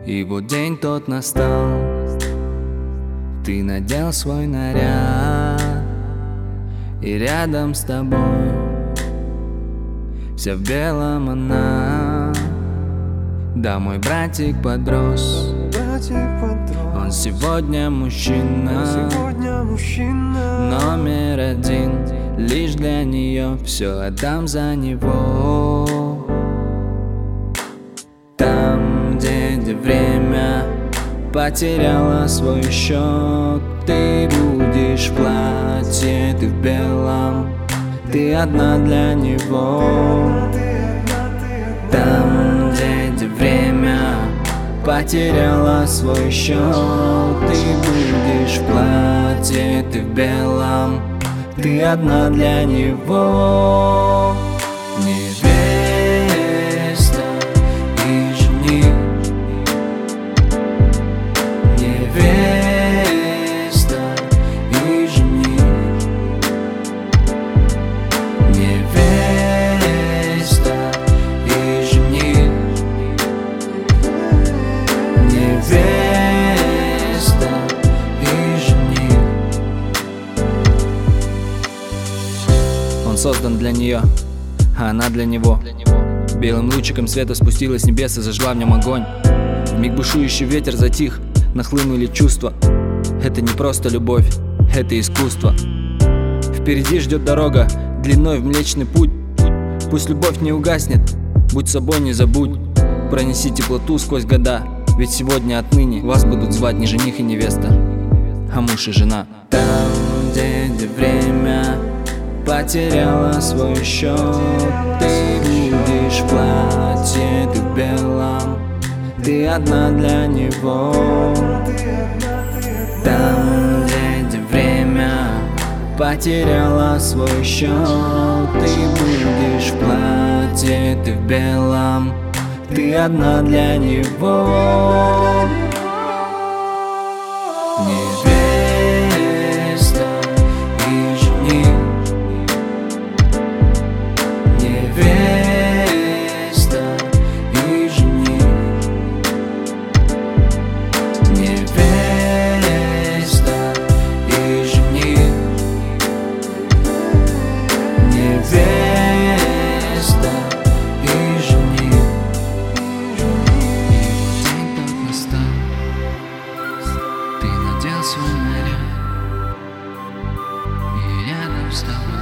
И вот день тот настал, ты надел свой наряд, и рядом с тобой вся в белом она. Да, мой братик подрос, он сегодня мужчина, номер один. Лишь для нее все отдам за него. Там, где время потеряло свой счет, ты будешь в платье, ты в белом, ты одна для него. Там, где время потеряло свой счет, ты будешь в платье, ты в белом, ты одна для него. Невеста и жених, невеста и жених, невеста и жених, невеста и жених. Он создан для нее, а она для него. Белым лучиком света спустилась с небес и зажгла в нем огонь. Вмиг бушующий ветер затих, нахлынули чувства. Это не просто любовь, это искусство. Впереди ждет дорога, длиной в Млечный Путь. Пусть любовь не угаснет, будь собой, не забудь. Пронеси теплоту сквозь года, ведь сегодня отныне вас будут звать не жених и невеста, а муж и жена. Там, где время потеряла свой счет, ты будешь в платье, ты в белом, ты одна для него. Там, где время потеряла свой счет, ты будешь в платье, ты в белом, ты одна для него. Невеста и жених, невеста и жених, невеста и жених, невеста и жених. И вот день тот настал, ты надел свой наряд, и рядом с тобой